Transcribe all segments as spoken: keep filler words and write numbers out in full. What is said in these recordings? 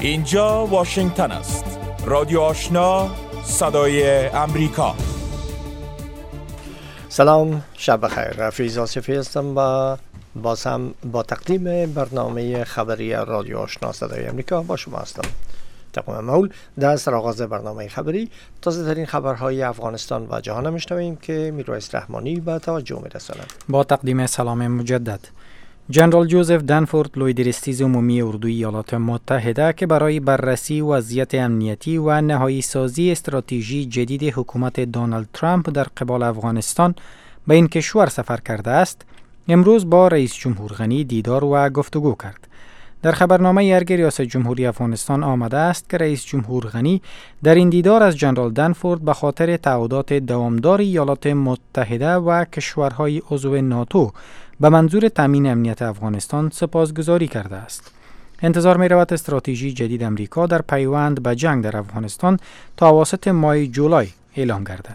اینجا واشنگتن است. رادیو آشنا، صدای امریکا. سلام، شب بخیر. رفیع آصفی هستم و باز هم با تقدیم برنامه خبری رادیو آشنا صدای امریکا با شما هستم. تقویم مول در آغاز برنامه خبری تازه ترین خبرهای افغانستان و جهان میشنویم که میرویس رحمانی به توجه میرساند. با تقدیم سلام مجدد. جنرال جوزف دنفورد، لوی درستیز عمومی اردوی ایالات متحده که برای بررسی وضعیت امنیتی و نهایی سازی استراتژی جدید حکومت دونالد ترامپ در قبال افغانستان به این کشور سفر کرده است، امروز با رئیس جمهور غنی دیدار و گفتگو کرد. در خبرنامه ارگ ریاست جمهوری افغانستان آمده است که رئیس جمهور غنی در این دیدار از جنرال دنفورد به خاطر تعهدات دوامدار ایالات متحده و کشورهای عضو ناتو به منظور تامین امنیت افغانستان سپاسگزاری کرده است. انتظار می رود استراتژی جدید امریکا در پیوند به جنگ در افغانستان تا اواسط ماه جولای اعلام گردد.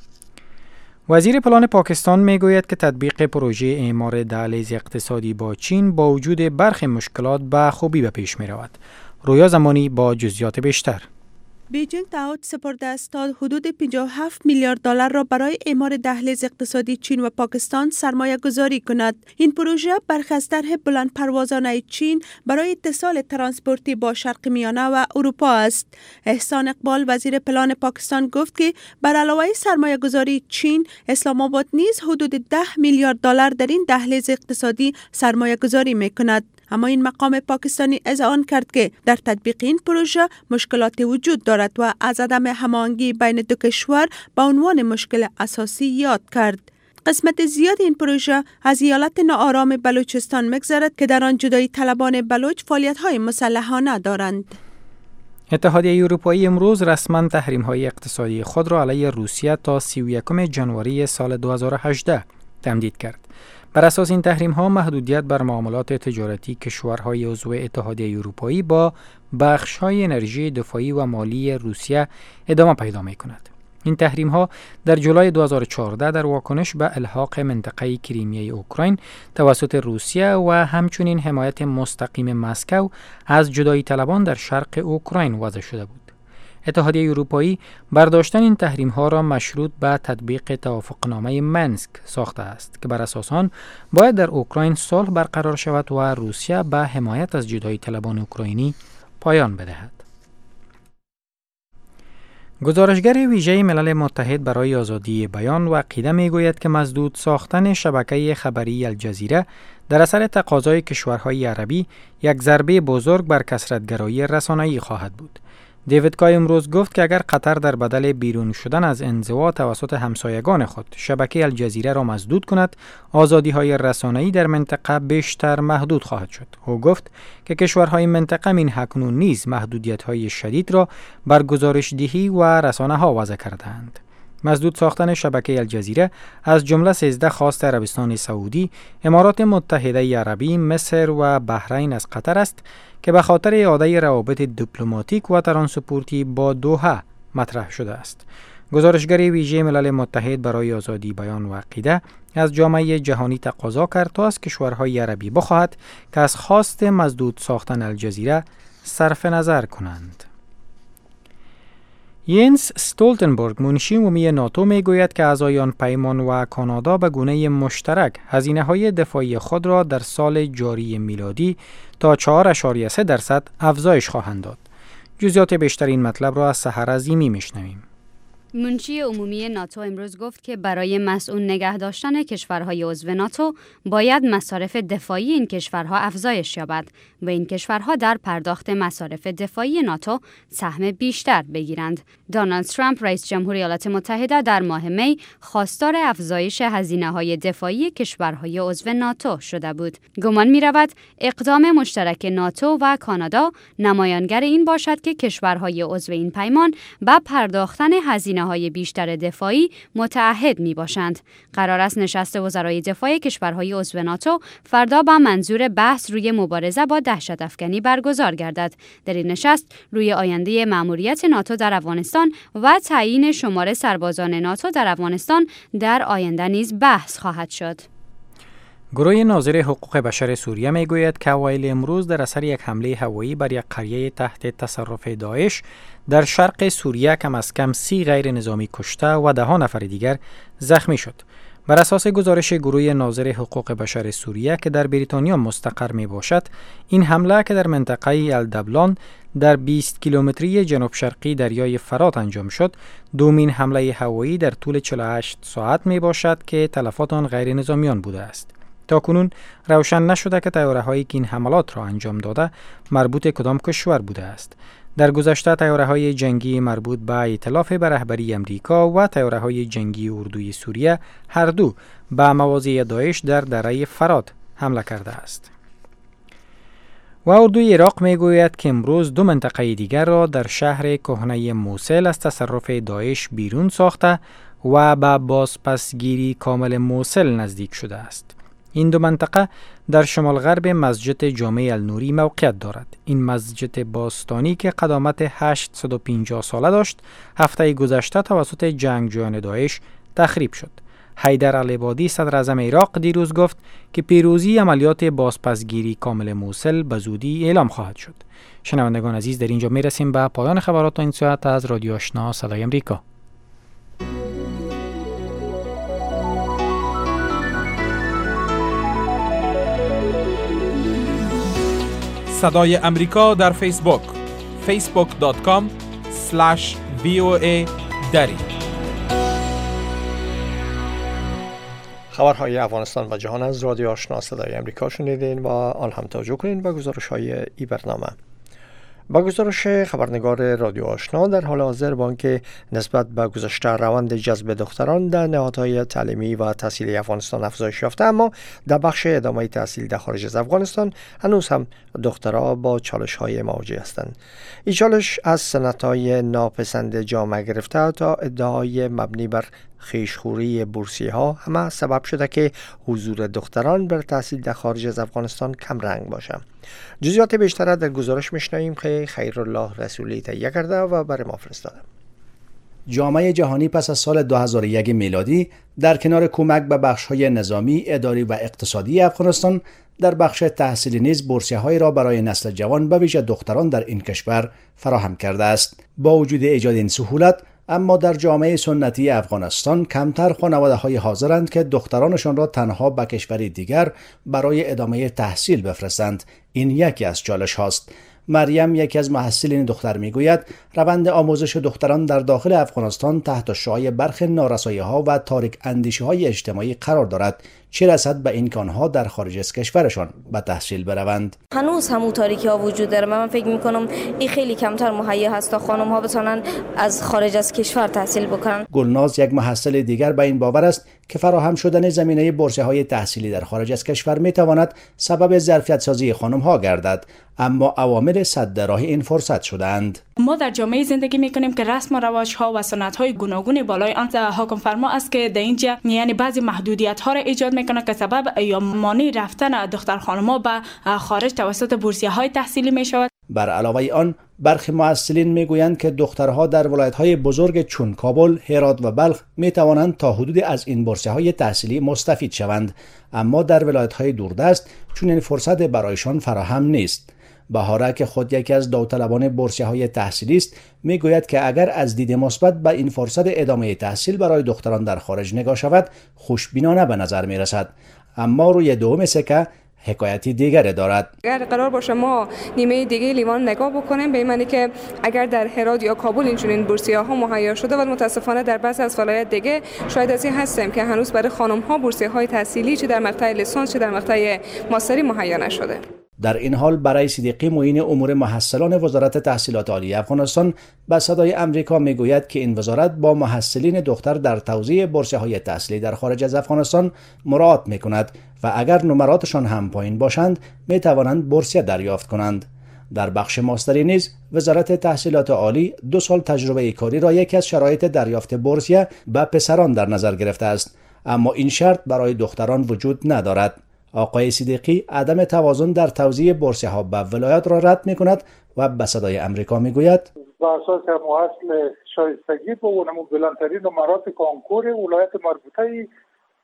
وزیر پلان پاکستان می گوید که تطبیق پروژه اعمار دهلیز اقتصادی با چین با وجود برخی مشکلات به خوبی به پیش می رود. رویا زمانی با جزئیات بیشتر. بیجینگ تعهد سپرده است تا حدود پنجاه و هفت میلیارد دلار را برای اعمار دهلیز اقتصادی چین و پاکستان سرمایه گذاری کند. این پروژه برخی از طرح بلند پروازانه چین برای اتصال ترانسپورتی با شرق میانه و اروپا است. احسان اقبال، وزیر پلان پاکستان، گفت که بر علاوه سرمایه گذاری چین، اسلام آباد نیز حدود ده میلیارد دلار در این دهلیز اقتصادی سرمایه گذاری می کند. اما این مقام پاکستانی اذعان کرد که در تطبیق این پروژه مشکلات وجود دارد و از عدم هماهنگی بین دو کشور به عنوان مشکل اساسی یاد کرد. قسمت زیاد این پروژه از ایالت ناآرام بلوچستان می‌گذرد که در آن جدایی طلبان بلوچ فعالیت‌های مسلحانه دارند. اتحادیه اروپایی امروز رسما تحریم‌های اقتصادی خود را علیه روسیه تا سی و یکم ژانویه سال دو هزار و هجده تمدید کرد. بر اساس این تحریم ها محدودیت بر معاملات تجارتی کشورهای عضو اتحادیه اروپایی با بخش های انرژی دفاعی و مالی روسیه ادامه پیدا می کند. این تحریم ها در جولای دو هزار و چهارده در واکنش به الحاق منطقه کریمیای اوکراین توسط روسیه و همچنین حمایت مستقیم مسکو از جدایی طلبان در شرق اوکراین وضع شده بود. اتحادیه اروپایی برداشتن این تحریم ها را مشروط به تطبیق توافقنامه منسک ساخته است که بر اساس آن باید در اوکراین صلح برقرار شود و روسیه به حمایت از جدایی طلبان اوکراینی پایان بدهد. گزارشگر ویژه ملل متحد برای آزادی بیان و عقیده میگوید که مسدود ساختن شبکه خبری الجزیره در اثر تقاضای کشورهای عربی یک ضربه بزرگ بر کثرت‌گرایی رسانه‌ای خواهد بود. دیوید کای امروز گفت که اگر قطر در بدل بیرون شدن از انزوا توسط همسایگان خود شبکه الجزیره را مسدود کند، آزادی‌های رسانه‌ای در منطقه بیشتر محدود خواهد شد. او گفت که کشورهای منطقه من اکنون نیز محدودیت‌های شدید را بر گزارش‌دهی و رسانه‌ها وضع کرده‌اند. مسدود ساختن شبکه الجزیره از جمله سیزده خواست عربستان سعودی، امارات متحده عربی، مصر و بحرین از قطر است که به خاطر اعاده روابط دیپلماتیک و ترانسپورتی با دوحه مطرح شده است. گزارشگر ویژه ملل متحد برای آزادی بیان و عقیده از جامعه جهانی تقاضا کرد تا از کشورهای عربی بخواهد که از خواست مسدود ساختن الجزیره صرف نظر کنند. ینس استولتنبرگ، منشی عمومی ناتو، میگوید که اعضایان پیمان و کانادا به گونه مشترک هزینه‌های دفاعی خود را در سال جاری میلادی تا چهار ممیز سه درصد افزایش خواهند داد. جزئیات بیشتر این مطلب را از سحر عظیمی میشنویم. منشی عمومی ناتو امروز گفت که برای مسئول نگه داشتن کشورهای عضو ناتو باید مصارف دفاعی این کشورها افزایش یابد و این کشورها در پرداخت مصارف دفاعی ناتو سهم بیشتر بگیرند. دونالد ترامپ، رئیس جمهور ایالات متحده، در ماه می خواستار افزایش هزینه‌های دفاعی کشورهای عضو ناتو شده بود. گمان می‌رود اقدام مشترک ناتو و کانادا نمایانگر این باشد که کشورهای عضو این پیمان با پرداختن هزینه های بیشتر دفاعی متعهد می باشند. قرار است نشست وزرای دفاع کشورهای عضو ناتو فردا با منظور بحث روی مبارزه با دهشت افکنی برگزار گردد. در این نشست روی آینده مأموریت ناتو در افغانستان و تعیین شمار سربازان ناتو در افغانستان در آینده نیز بحث خواهد شد. گروه ناظر حقوق بشر سوریه میگوید که اوایل امروز در اثر یک حمله هوایی بر یک قریه تحت تصرف داعش در شرق سوریه کم از کم سی غیر نظامی کشته و ده ها نفر دیگر زخمی شد. بر اساس گزارش گروه ناظر حقوق بشر سوریه که در بریتانیا مستقر می باشد، این حمله که در منطقه الدبلان در بیست کیلومتری جنوب شرقی دریای فرات انجام شد، دومین حمله هوایی در طول چهل و هشت ساعت می باشد که تلفات آن غیر نظامیان بوده است. تاکنون روشن نشده که طیاره‌هایی که این حملات را انجام داده مربوط کدام کشور بوده است. در گذشته طیاره‌های جنگی مربوط به ائتلاف به رهبری امریکا و طیاره‌های جنگی اردوی سوریه هر دو به مواضع داعش در دره فرات حمله کرده است. و اردوی عراق میگوید که امروز دو منطقه دیگر را در شهر کهنه موصل از تصرف داعش بیرون ساخته و به بازپسگیری کامل موصل نزدیک شده است. این دو منطقه در شمال غرب مسجد جامع النوری موقعیت دارد. این مسجد باستانی که قدامت هشتصد و پنجاه ساله داشت، هفته گذشته توسط جنگجویان داعش تخریب شد. حیدر العبادی صدر اعظم عراق دیروز گفت که پیروزی عملیات بازپسگیری کامل موصل به زودی اعلام خواهد شد. شنوندگان عزیز، در اینجا میرسیم به پایان خبرات این ساعت از رادیو آشنا صدای امریکا. صدای امریکا در فیسبوک فیسبوک دات کام اسلش وی او ای دری. خبرهای افغانستان و جهان از رادیو آشنا صدای امریکا شنیدین و آن هم توجه کنین به گزارش‌های این برنامه. با گزارش خبرنگار رادیو آشنا، در حال حاضر با آنکه نسبت به گذشته روند جذب دختران در نهادهای تعلیمی و تحصیلی افغانستان افزایش یافته، اما در بخش ادامه تحصیل در خارج از افغانستان هنوز هم دخترها با چالش‌های مواجه هستند. این چالش از سنت‌های ناپسند جامعه گرفته تا ادعای مبنی بر خویشخوری بورسیه ها همه سبب شده که حضور دختران بر تحصیل در خارج از افغانستان کم رنگ باشه. جزئیات بیشتر در گزارش میشنویم که خیرالله رسولی تهیه کرده و برای ما فرستاده. جامعه جهانی پس از سال دو هزار و یک میلادی در کنار کمک به بخش‌های نظامی، اداری و اقتصادی افغانستان، در بخش تحصیلی نیز بورسیه‌هایی را برای نسل جوان به ویژه دختران در این کشور فراهم کرده است. با وجود ایجاد این سهولت، اما در جامعه سنتی افغانستان کمتر خانواده‌های حاضرند که دخترانشان را تنها به کشوری دیگر برای ادامه تحصیل بفرستند. این یکی از چالش هاست. مریم، یکی از محصلین دختر، میگوید روند آموزش دختران در داخل افغانستان تحت شعاع برخ نارسایی‌ها و تاریک اندیشی‌های اجتماعی قرار دارد، چه رسد به اینکه آنها در خارج از کشورشان به تحصیل بروند. هنوز همون تاریکی ها وجود داره. من فکر میکنم این خیلی کمتر مهیا هست تا خانم ها بتونن از خارج از کشور تحصیل بکنن. گلناز، یک محصل دیگر، به این باور است که فراهم شدن زمینه بورسیه های تحصیلی در خارج از کشور میتواند سبب ظرفیت سازی خانم ها گردد، اما عوامل سد راه این فرصت شدند. ما در جامعه زندگی میکنیم که رسم و رواج ها و سنت های گوناگون بالای آن حاکم فرما است که در اینجا یعنی بعضی محدودیت ها را ایجاد میکنه که سبب یا مانع رفتن دختر خانم‌ها به خارج توسط بورسیه های تحصیلی میشود. بر علاوه آن، برخی محصلین میگویند که دخترها در ولایت‌های بزرگ چون کابل، هرات و بلخ میتوانند تا حدودی از این بورسیه‌های تحصیلی مستفید شوند، اما در ولایت‌های دوردست چون این فرصت برایشان فراهم نیست. بهاره که خود یکی از داوطلبان بورسیه‌های تحصیلی است، میگوید که اگر از دید مثبت به این فرصت ادامه تحصیل برای دختران در خارج نگاه شود، خوشبینانه به نظر میرسد، اما روی دوم سکه حکایتی دیگری دارد. اگر قرار باشه ما نیمه دیگه لیوان نگاه بکنیم، به معنی که اگر در هرات یا کابل اینجورین بورسیه‌ها مهیا شده و متاسفانه در بعضی از ولایات دیگه شاید از این هستیم که هنوز برای خانم‌ها بورسیه‌های تحصیلی چه در مقطع لیسانس چه در مقطع ماستری مهیا نشده. در این حال برای صدیقی، معین امور محصلان وزارت تحصیلات عالی افغانستان، به صدای امریکا میگوید که این وزارت با محصلین دختر در توزیع بورسیه‌های تحصیلی در خارج از افغانستان مراعات میکند و اگر نمراتشان هم پایین باشند میتوانند بورسیه دریافت کنند. در بخش ماستری نیز وزارت تحصیلات عالی دو سال تجربه کاری را یکی از شرایط دریافت بورسیه به پسران در نظر گرفته است، اما این شرط برای دختران وجود ندارد. آقای صدیقی عدم توازن در توزیع بورسیه ها به ولایات را رد می کند و به صدای امریکا می گوید با اساس مؤهل شایستگی با اونمو بلندترین نمرات کنکور ولایت مربوطه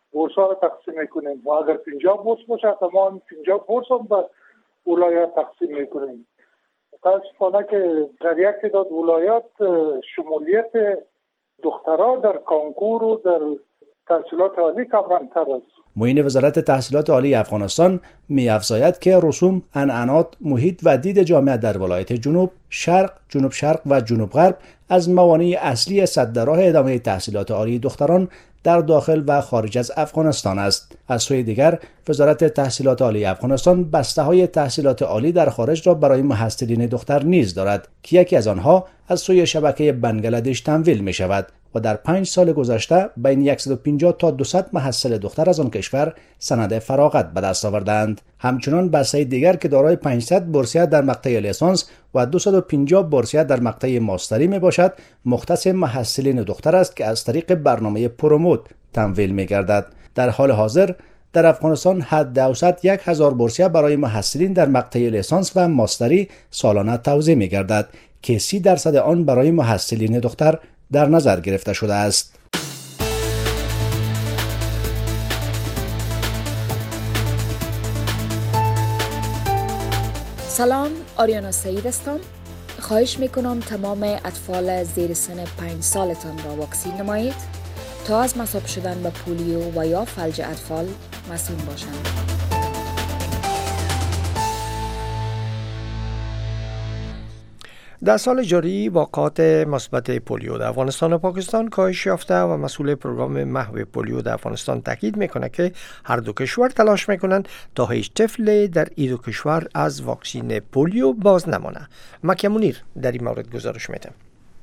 بورس ها رو تقسیم میکنیم و اگر پنجاه بورس باشه تمام پنجاه بورس هم به ولایت تقسیم میکنیم. متاسفانه که در یک تعداد ولایات شمولیت دخترها در کانکور و در تحصیلات عالی کمتر است. معین وزارت تحصیلات عالی افغانستان می‌افزاید که رسوم، عنعنات، محیط و دید جامعه در ولایت جنوب، شرق، جنوب شرق و جنوب غرب از موانع اصلی سد راه ادامه تحصیلات عالی دختران در داخل و خارج از افغانستان است. از سوی دیگر وزارت تحصیلات عالی افغانستان بسته‌های تحصیلات عالی در خارج را برای محصلین دختر نیز دارد که یکی از آنها از سوی شبکه بنگلادش تمویل می شود و در پنج سال گذشته بین صد و پنجاه تا دویست محصل دختر از آن کشور سند فراغت به دست آوردند. همچنان بسته دیگر که دارای پانصد بورسیه در مقطع لیسانس و دویست و پنجاه بورسیه در مقطع ماستری می باشد مختص محصلین دختر است که از طریق برنامه پروموت تمویل می گردد. در حال حاضر در افغانستان حد اوسط یک هزار بورسیه برای محصلین در مقطع لیسانس و ماستری سالانه توزیع می گردد که سی درصد آن برای محصلین دختر در نظر گرفته شده است. سلام، آریانا سعید هستم. خواهش میکنم تمام اطفال زیر سن پنج سالتان را واکسین نمایید تا از مصاب شدن به پولیو و یا فلج اطفال مسئول باشند. در سال جاری واقعات مثبت پولیو در افغانستان و پاکستان کاهش یافته و مسئول پروگرام محو پولیو در افغانستان تاکید میکنه که هر دو کشور تلاش میکنند تا هیچ طفل در این دو کشور از واکسین پولیو باز نمانه. مکه منیر در این مورد گزارش میده.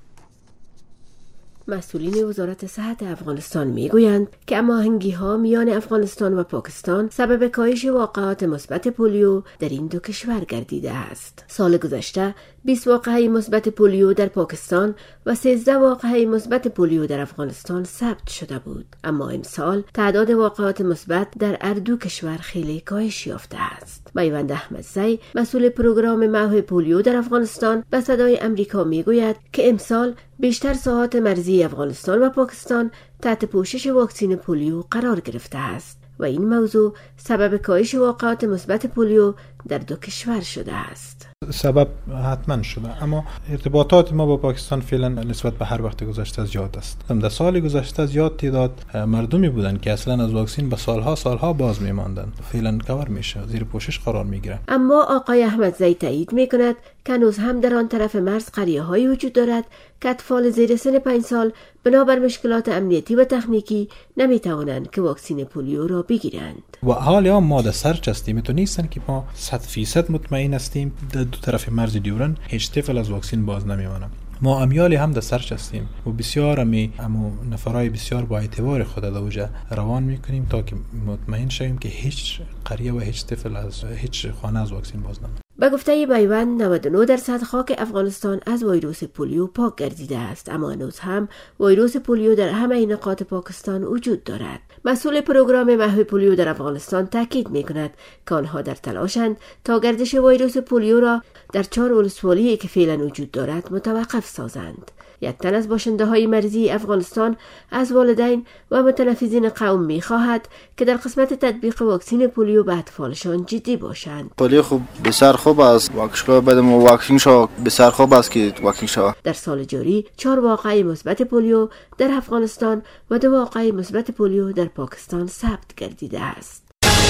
مسئولین وزارت صحت افغانستان میگویند که هماهنگی‌ها میان افغانستان و پاکستان سبب کاهش واقعات مثبت پولیو در این دو کشور گردیده است. سال گذشته بیست واقعه مثبت پولیو در پاکستان و سیزده واقعه مثبت پولیو در افغانستان ثبت شده بود، اما امسال تعداد واقعات مثبت در هر دو کشور خیلی کاهش یافته است. میوند احمدزی مسئول پروگرام محو پولیو در افغانستان به صدای امریکا میگوید که امسال بیشتر ساحات مرزی افغانستان و پاکستان تحت پوشش واکسین پولیو قرار گرفته است و این موضوع سبب کاهش واقعات مثبت پولیو در دو کشور شده است. سبب حتما شده، اما ارتباطات ما با پاکستان فعلا نسبت به هر وقت گذشته زیاد است. در سال گذشته زیاد تعداد مردمی بودند که اصلا از واکسین به سالها سالها باز می‌ماندند. فعلا کاور میشه، زیر پوشش قرار میگیرند. اما آقای احمدزی تایید میکند که هنوز هم در آن طرف مرز قریه‌هایی وجود دارد که اطفال زیر سن پنج سال بنابر مشکلات امنیتی و تکنیکی نمیتوانند که واکسین پولیو را بگیرند. و حالا ما در سرچ هستیم، تو نیستن که ما صد فیصد مطمئن هستیم در دو طرف مرز دیورن هیچ طفل از واکسین باز نمیمانه. ما امیالی هم در سرچ هستیم و بسیار امی امو نفرای بسیار با اعتبار خود دوجه روان میکنیم تا که مطمئن شویم که هیچ قریه و هیچ طفل از هیچ خانه از واکسین باز نمیمانه. به گفته میوند نود و نه درصد خاک افغانستان از ویروس پولیو پاک گردیده است، اما هنوز هم ویروس پولیو در همه نقاط پاکستان وجود دارد. مسئول پروگرام محو پولیو در افغانستان تاکید میکند که آنها در تلاشند تا گردش ویروس پولیو را در چهار ولسوالی که فعلا وجود دارد متوقف سازند. یک تن از باشنده های مرزی افغانستان از والدین و متنفذین قوم می خواهد که در قسمت تطبیق واکسین پولیو به اطفالشان جدی باشند. پولیو خوب بسیار خوب است، واکسن بعد ما واکسن شو بسیار خوب است که واکسن شو. در سال جاری چهار واقعه مثبت پولیو در افغانستان و دو واقعه مثبت پولیو در پاکستان ثبت گردیده است.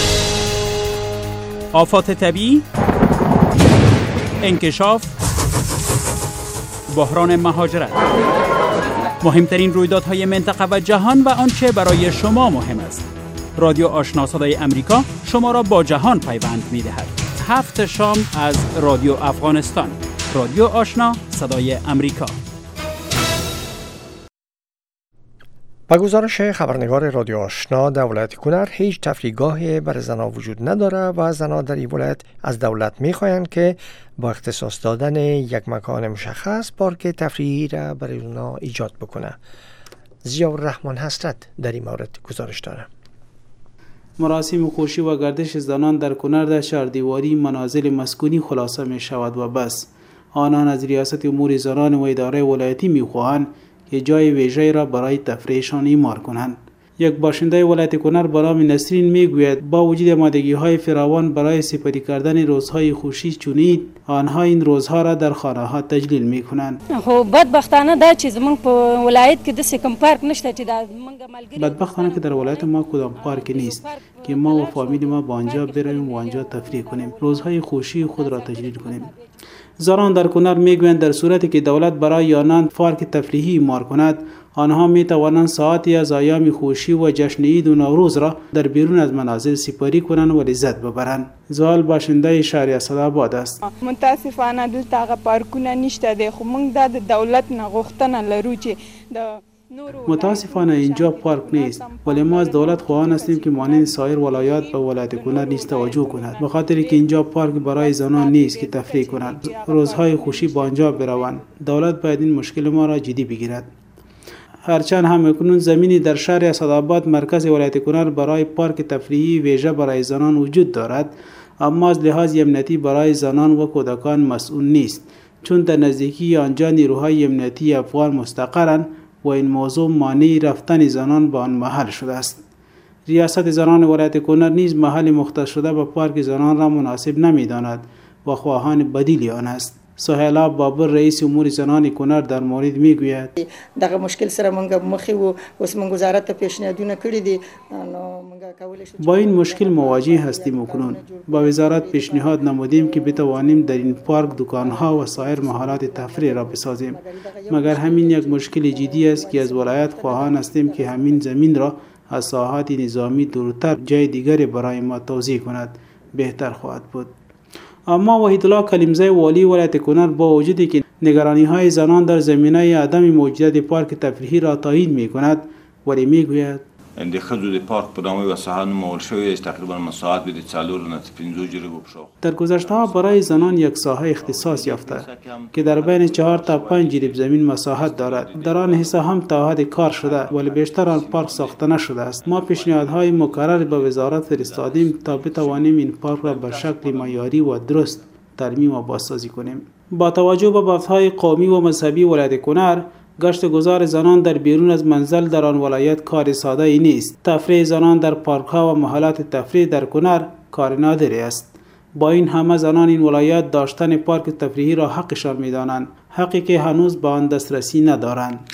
آفات طبیعی، انکشاف، بحران مهاجرت، مهمترین رویدادهای منطقه و جهان و آنچه برای شما مهم است. رادیو آشنا صدای امریکا شما را با جهان پیوند می‌دهد. هفت شام از رادیو افغانستان. رادیو آشنا صدای امریکا. با گزارش خبرنگار رادیو آشنا در ولایت کنر هیچ تفریحگاه برای زنان وجود نداره و زنان در این ولایت از دولت میخواهند که با اختصاص دادن یک مکان مشخص پارک تفریحی را برای اونا ایجاد بکنه. ضیاءالرحمن حسرت در این مورد گزارش داره. مراسم خوشی و گردش زنان در کنر در چهاردیواری منازل مسکونی خلاصه می شود و بس. آنان از ریاست امور زنان و اداره ولایتی می خواهند که جای ویژه‌ای را برای تفریحشان ایمار کنند. یک باشنده ولایت کنر به نام نسرین میگوید با وجود آمادگی های فراوان برای سپری کردن روزهای خوشی چونید، آنها این روزها را در خانه ها تجلیل میکنند. خو بدبختانه دا چې زمونږ په ولایت کې د سکم پارک نشته چې دا منګه ملګری بدبختانه که در ولایت ما کدام پارک نیست که ما و فامیل ما با آنجا برویم و آنجا تفریح کنیم، روزهای خوشی خود را تجلیل کنیم. زنان در کنر میگویند در صورتی که دولت برای آنان پارک تفریحی مار کند، آنها می توانند ساعتی از ایام خوشی و جشن عید و نوروز را در بیرون از منازل سپری کنند و لذت ببرند. زال باشنده شهر اسدآباد است. متاسفانه دلته هغه پارکونه نشته دی، خو موږ د دولت نه غوښتنه لرو چې د متاسفانه اینجا پارک نیست، ولی ما از دولت خواهان هستیم که مانند سایر ولایات به ولایت کنر نیز توجه کند، به خاطر که اینجا پارک برای زنان نیست که تفریح کنند، روزهای خوشی با آنجا بروند. دولت باید این مشکل ما را جدی بگیرد. هرچند هم اکنون زمینی در شهر اسدآباد مرکز ولایت کنر برای پارک تفریحی ویژه برای زنان وجود دارد، اما از لحاظ امنیتی برای زنان و کودکان مسئول نیست، چون در نزدیکی آنجا نیروهای امنیتی افغان مستقرند و این موضوع مانع رفتن زنان به آن محل شده است. ریاست زنان ولایت کنر نیز محل مختص شده به پارک زنان را مناسب نمی‌داند و خواهان بدیل آن است. سهیلا بابر رئیس امور زنان کنر در مورد میگوید دغه مشکل سره مونږ مخې وو، اوس مونږ وزارت ته پیشنهادونه کړی دي، نو مونږ کولای شو با این مشکل مواجه هستیم. اکنون با وزارت پیشنهاد نمودیم که بتوانیم در این پارک دکانها و سایر محلات تفریح را بسازیم، مگر همین یک مشکل جدی است که از ولایت خواهان هستیم که همین زمین را از ساحات نظامی دورتر جای دیگری برای ما توزیع کند، بهتر خواهد بود. اما وحیدالله کلیمزی والی ولایت کنر با وجودی که نگرانی های زنان در زمینه عدم موجودیت پارک تفریحی را تایید می کند، ولی می گوید د ښځو د پارک په نامه یوه ساحه نومول شوې است، تقریبا مساحت به د څلور نه تر پنځو جریبو په شاوخوا. در گذشته برای زنان یک ساحه اختصاص یافته که در بین چهار تا پنج جریب زمین مساحت دارد. در آن حصه هم تا حد کار شده، ولی بیشتر آن پارک ساخته نشده است. ما پیشنهادهای مکرر به وزارت فرستادیم تا بتوانیم این پارک را به شکل معیاری و درست ترمیم و بازسازی کنیم. با توجه به بحث‌های قومی و مذهبی ولایت کنر، گشت گذار زنان در بیرون از منزل در آن ولایت کار ساده ای نیست. تفریح زنان در پارک ها و محلات تفریح در کنر کار نادری است. با این همه زنان این ولایت داشتن پارک تفریحی را حقشان می دانند، حقی که هنوز به آن دسترسی ندارند.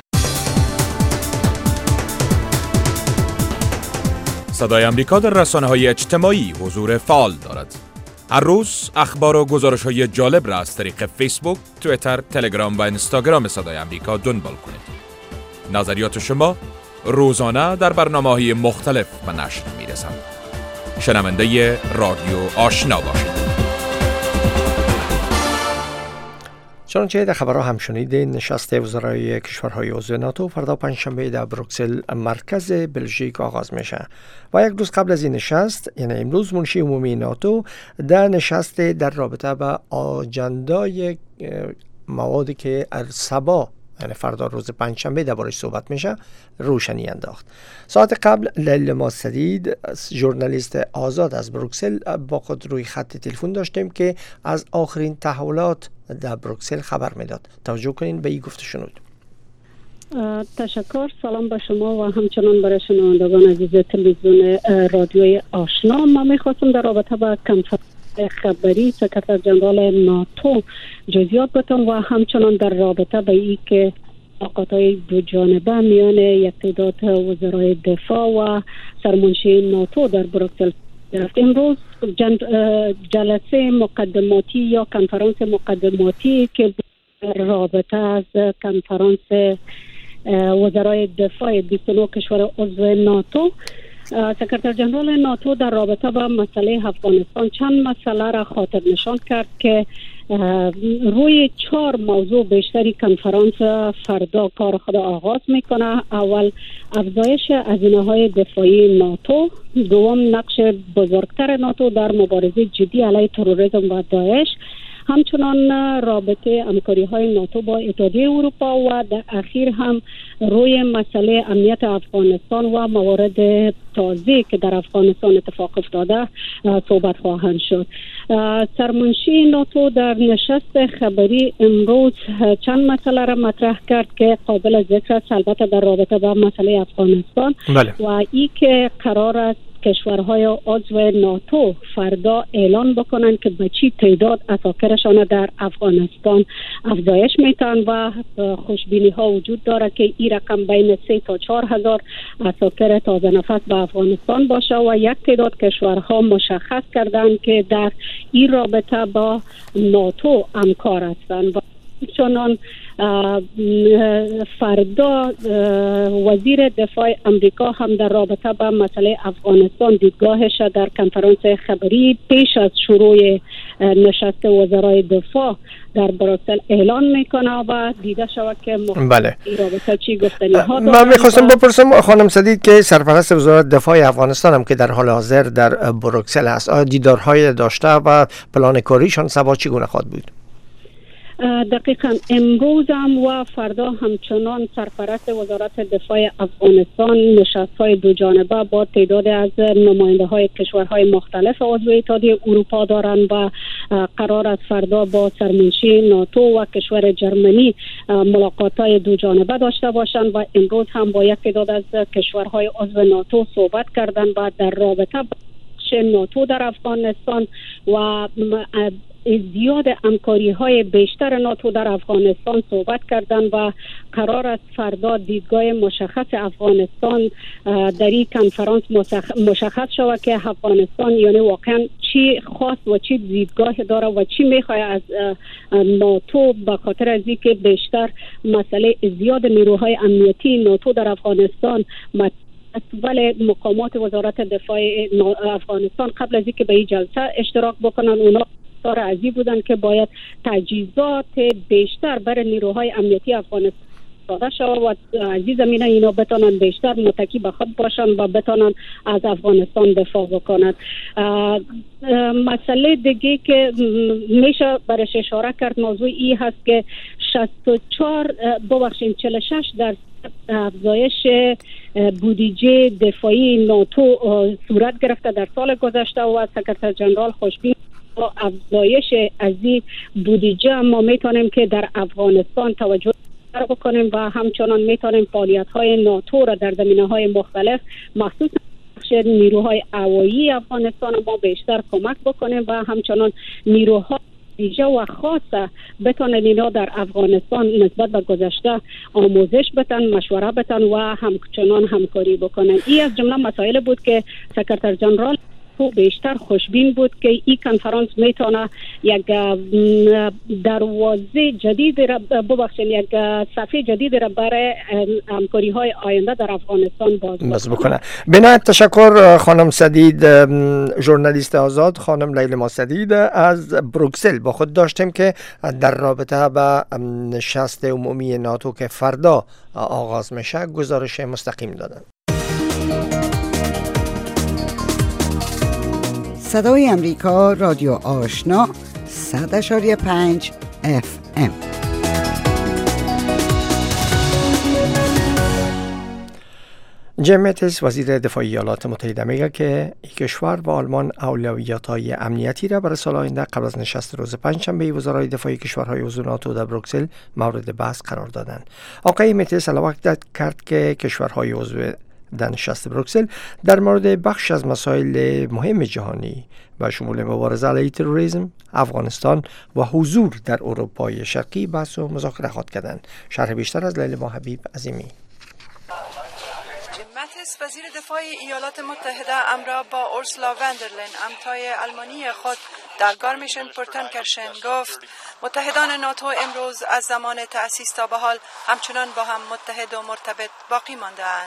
صدای امریکا در رسانه‌های اجتماعی حضور فعال دارد. هر روز اخبار و گزارش‌های جالب را از طریق فیسبوک، توییتر، تلگرام و اینستاگرام صدای امریکا دنبال کنید. نظریات شما روزانه در برنامه‌های مختلف به نشر می‌رسند. شنونده رادیو آشنا باشید. چنانچه در خبرها هم شنیدین، نشست وزرای کشورهای عضو ناتو فردا پنجشنبه در بروکسل مرکز بلژیک آغاز میشه و یک روز قبل از این نشست، یعنی امروز، منشی عمومی ناتو در نشست در رابطه با آجندای موادی که صبا، یعنی فردا روز پنجشنبه دربارش صحبت میشه، روشنی انداخت. ساعت قبل لیلا سدید، ژورنالیست آزاد از بروکسل، با خود روی خط تلفن داشتیم که از آخرین تحولات در بروکسل خبر میداد. توجه کنین به این گفته شنود. تشکر، سلام به شما و همچنان برای شنوندگان عزیز تلویزیون رادیوی آشنا. من میخواستم در رابطه با کنفرانس خبری سکرتر جنرال ناتو جزئیات بدم و همچنان در رابطه با این که ملاقات‌های دو جانبه میان یک تعداد وزرای دفاع و سرمنشی ناتو در بروکسل گرفت. امروز جلسه مقدماتی یا کنفرانس مقدماتی که رابطه از کنفرانس وزرای دفاع بیست و نه کشور عضو ناتو، سکرتر جنرال ناتو در رابطه با مسئله افغانستان چند مسئله را خاطر نشان کرد که روی چهار موضوع بیشتری کنفرانس فردا کار خود آغاز میکنه. اول افزایش هزینه‌های دفاعی ناتو، دوم نقش بزرگتر ناتو در مبارزه جدی علیه تروریسم و داعش همچنان رابطه همکاری های ناتو با اتحادیه اروپا و در اخیر هم روی مسئله امنیت افغانستان و موارد تازه که در افغانستان اتفاق افتاده صحبت خواهند شد. سرمنشی ناتو در نشست خبری امروز چند مسئله را مطرح کرد که قابل ذکر است، البته در رابطه با مسئله افغانستان. بله. و ای که قرار است کشورهای عضو ناتو فردا اعلان بکنند که به چی تعداد اساکرشان در افغانستان افزایش میتن و خوشبینی ها وجود داره که این رقم بین سه تا چهار هزار اساکر تازه نفس به افغانستان باشه و یک تعداد کشورها مشخص کردند که در این رابطه با ناتو همکار هستند. چنان فردا وزیر دفاع امریکا هم در رابطه با مسئله افغانستان دیدگاهش در کنفرانس خبری پیش از شروع نشست وزرای دفاع در بروکسل اعلان میکنه و دیده شود که بله. این رابطه چی گفتنی ها دارن. من میخواستم بپرسم خانم سدید که سرپرست وزارت دفاع افغانستان هم که در حال حاضر در بروکسل هست، آیا دیدارهای داشته و پلان کاریشان سبا چگونه خواهد بود؟ دقیقاً امروز هم و فردا همچنان سرپرست وزارت دفاع افغانستان نشست‌های دو جانبه با تعداد از نماینده‌های کشورهای مختلف عضو اتحادیه اروپا دارند و قرار است فردا با سرمنشی ناتو و کشور جرمنی ملاقات‌های دو جانبه داشته باشند و امروز هم با یک تعداد از کشورهای عضو ناتو صحبت کردند و در رابطه با ناتو در افغانستان و زیاد همکاری های بیشتر ناتو در افغانستان صحبت کردن و قرار است فردا دیدگاه مشخص افغانستان در این کنفرانس مشخص شود که افغانستان یعنی واقعا چی خواست و چی دیدگاه داره و چی میخواد از ناتو، به خاطر از اینکه بیشتر مسئله زیاد نیروهای امنیتی ناتو در افغانستان ولی مقامات وزارت دفاع افغانستان قبل از اینکه به این جلسه اشتراک بکنن اونا راضی بودن که باید تجهیزات بیشتر برای نیروهای امنیتی افغانستان داده شود و از این زمینه اینا بتونن بیشتر متکی به خود باشن و بتونن از افغانستان دفاع بکنند. مسئله دیگه که میشه برش اشاره کرد موضوع ای هست که شصت و چهار ببخشید چهل و شش در افزایش بودجه دفاعی ناتو صورت گرفته در سال گذشته و سکرتر جنرال خوشبین با افزایش از این بودجه ما میتونیم که در افغانستان توجه بکنیم و همچنان میتونیم فعالیت های ناتو را در زمینه های مختلف مخصوص نیروهای هوایی افغانستان ما بیشتر کمک بکنیم و همچنان نیروهای ویژه و خاصه بتونن اینا در افغانستان نسبت به گذشته آموزش بدن، مشوره بدن و همچنان همکاری بکنن. این از جمله مسائل بود که سکرتر جنرال تو بیشتر خوشبین بود که این کنفرانس میتونه یک دروازه جدید را ببخشید یک صفحه جدید را برای همکاری های آینده در افغانستان باز بکنه. بنا تشکر خانم سدید، ژورنالیست آزاد خانم لیلا سدید از بروکسل با خود داشتیم که در رابطه با نشست عمومی ناتو که فردا آغاز میشه گزارش مستقیم دادن. صدای امریکا، رادیو آشنا، صد اشاری پنج اف ام. جیم ماتیس وزیر دفاع ایالات متحده میگه که این کشور و آلمان اولویت‌های امنیتی را برای سال آینده قبل از نشست روز پنجشنبه وزرای دفاع کشورهای عضو ناتو در بروکسل مورد بحث قرار دادند. آقای ماتیس علاوه کرد که کشورهای عضو در نشست بروکسل در مورد بخش از مسائل مهم جهانی و شمول مبارزه علیه تروریسم، افغانستان و حضور در اروپای شرقی بحث و مذاکره خواهد کردند. شرح بیشتر از لیلا حبیب عظیمی. جیم ماتیس وزیر دفاع ایالات متحده امرا با اورسولا وندرلین همتای آلمانی خود در گارمیشن پورتنکرشن گفت متحدان ناتو امروز از زمان تأسیس تا به حال همچنان با هم متحد و مرتبط باقی مانده‌اند.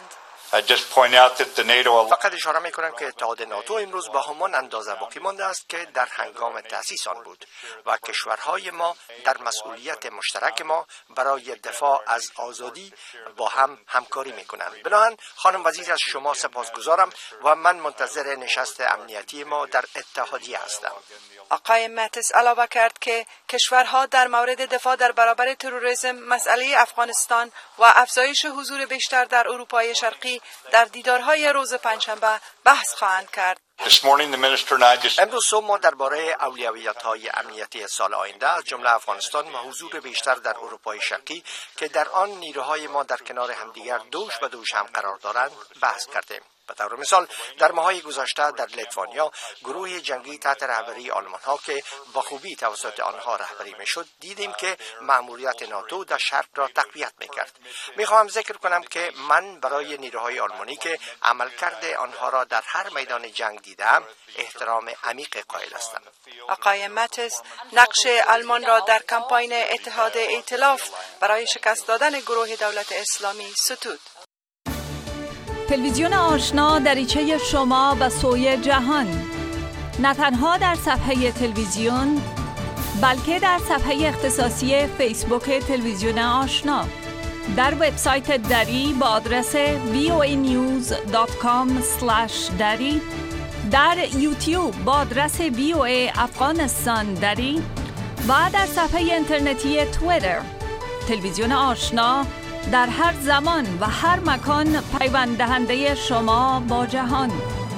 فقط اشاره می کنم که اتحاد ناتو امروز با همان اندازه باقی مانده است که در هنگام تأسیس آن بود و کشورهای ما در مسئولیت مشترک ما برای دفاع از آزادی با هم همکاری می کنند. بنابراین خانم وزیر از شما سپاسگزارم و من منتظر نشست امنیتی ما در اتحادیه هستم. آقای ماتیس علاوه کرد که کشورها در مورد دفاع در برابر تروریسم، مسئله افغانستان و افزایش حضور بیشتر در اروپای شرقی در دیدارهای روز پنجشنبه بحث خواهند کرد. امروز صبح ما درباره اولویت‌های امنیتی سال آینده از جمله افغانستان و حضور بیشتر در اروپای شرقی که در آن نیروهای ما در کنار همدیگر دوش به دوش هم قرار دارند بحث کردیم. به طور مثال در ماه‌های گذشته در لیتوانیا گروه جنگی تحت رهبری آلمان‌ها که با خوبی توسط آنها رهبری می‌شد دیدیم که مأموریت ناتو در شرق را تقویت می‌کرد. می‌خواهم ذکر کنم که من برای نیروهای آلمانی که عملکرد آنها را در هر میدان جنگ دیدم احترام عمیق قائل هستم. آقای ماتیس نقش آلمان را در کمپاین اتحاد ائتلاف برای شکست دادن گروه دولت اسلامی ستود. تلویزیون آشنا دریچه شما به سوی جهان، نه تنها در صفحه تلویزیون بلکه در صفحه اختصاصی فیسبوک تلویزیون آشنا، در وبسایت دری با آدرس وی او ای نیوز دات کام اسلش دری، در یوتیوب با آدرس وی او ای افغانستان دری و در صفحه اینترنتی توییتر. تلویزیون آشنا در هر زمان و هر مکان پیوند دهنده شما با جهان.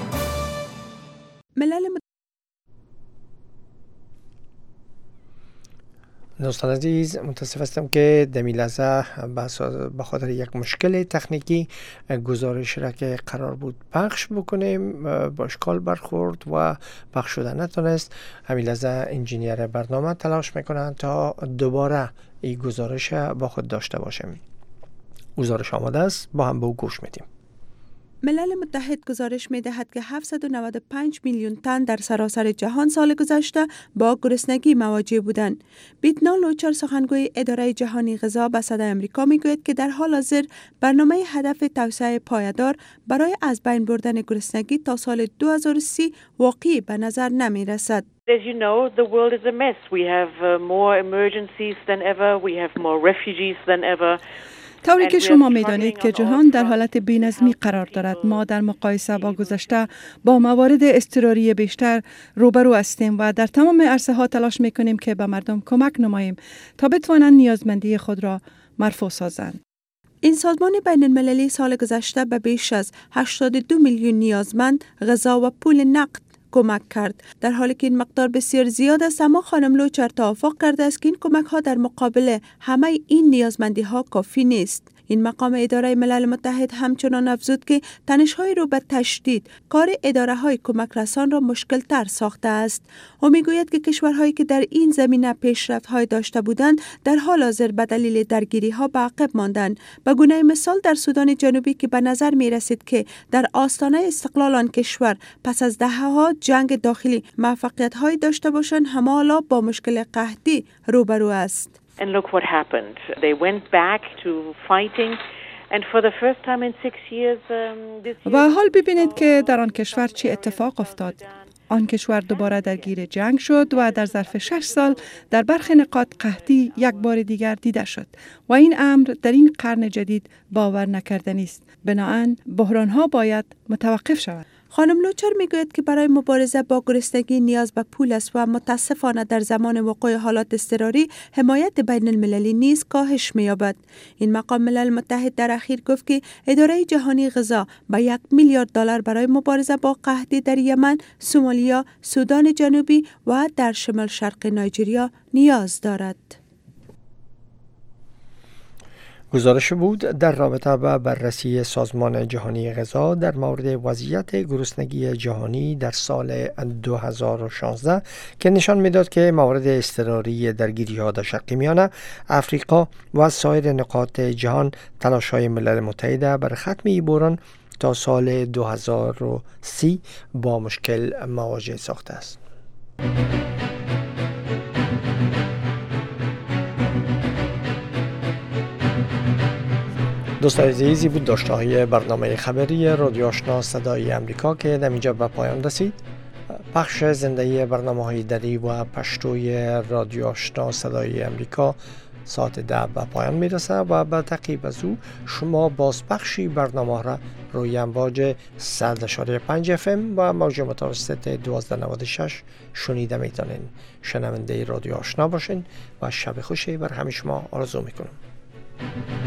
ملل دوستان عزیز، متاسف هستم که در این لحظه به خاطر یک مشکل تکنیکی گزارش را که قرار بود پخش بکنیم با اشکال برخورد و پخش شده نتونست. همین لحظه انجینیر برنامه تلاش میکنن تا دوباره این گزارش با خود داشته باشیم. گزارش آماده است، با هم به او گوش میدیم. ملل متحد گزارش می دهد که هفتصد و نود و پنج میلیون تن در سراسر جهان سال گذشته با گرسنگی مواجه بودند. بیتنا لوچر سخنگوی اداره جهانی غذا به صدای آمریکا می گوید که در حال حاضر برنامه هدف توسعه پایدار برای از بین بردن گرسنگی تا سال دو هزار و سی واقعی به نظر نمی رسد. As you know, the world is a mess. We have uh, more emergencies than ever. We have more refugees than ever. طوری که شما می‌دانید که جهان در حالت بی‌نظمی قرار دارد. ما در مقایسه با گذشته با موارد اضطراری بیشتر روبرو هستیم و در تمام عرصه‌ها تلاش می‌کنیم که به مردم کمک نماییم تا بتوانند نیازمندی خود را مرفوع سازند. این سازمان بین المللی سال گذشته به بیش از هشتاد و دو میلیون نیازمند غذا و پول نقد کمک کرد، در حالی که این مقدار بسیار زیاد است. اما خانم لوچر توافق کرده است که این کمک ها در مقابل همه این نیازمندی ها کافی نیست. این مقام اداره ملل متحد همچنان افزود که تنش‌های رو به تشدید کار اداره‌های کمک رسان را مشکل تر ساخته است. او میگوید که کشورهایی که در این زمینه پیشرفت‌های داشته بودند در حال حاضر به دلیل درگیری‌ها به عقب ماندند. به گونه مثال در سودان جنوبی که به نظر می‌رسید که در آستانه استقلال آن کشور پس از دهه‌ها جنگ داخلی موفقیت‌هایی داشته باشند، هم حالا با مشکل قحطی روبرو است. And look what happened. They went back to fighting and for the first time in six years um, this year... و حال ببینید که در آن کشور چه اتفاق افتاد. آن کشور دوباره درگیر جنگ شد و در ظرف شش سال در برخی نقاط قحطی یک بار دیگر دیده شد و این امر در این قرن جدید باور نکردنی است. بنابراین بحران‌ها باید متوقف شود. خانم لوچر میگوید که برای مبارزه با گرسنگی نیاز به پول است و متاسفانه در زمان وقوع حالات اضطراری حمایت بین المللی نیز کاهش می‌یابد. این مقام ملل متحد در اخیر گفت که اداره جهانی غذا به یک میلیارد دلار برای مبارزه با قحطی در یمن، سومالیا، سودان جنوبی و در شمال شرق نایجریا نیاز دارد. گزارش بود در رابطه با بررسی سازمان جهانی غذا در مورد وضعیت گرسنگی جهانی در سال دو هزار و شانزده که نشان میداد که موارد اضطراری درگیری‌ها در شرق میانه، افریقا و سایر نقاط جهان تلاش‌های ملل متحد برای ختم بحران تا سال دو هزار و سی با مشکل مواجه ساخته است. دوستان عزیزی بود داشته های برنامه خبری رادیو آشنا صدای امریکا که در اینجا به پایان رسید. پخش زنده برنامه های دری و پشتوی رادیو آشنا صدای امریکا ساعت ده به پایان میرسه و به تعقیب از او شما بازپخشی برنامه را روی امواج صد و پنج اف ام و موج متوسط دوازده نود و شش شنیده میتونین. شنونده رادیو آشنا باشین و شب خوشی بر همه شما آرزو میکنم.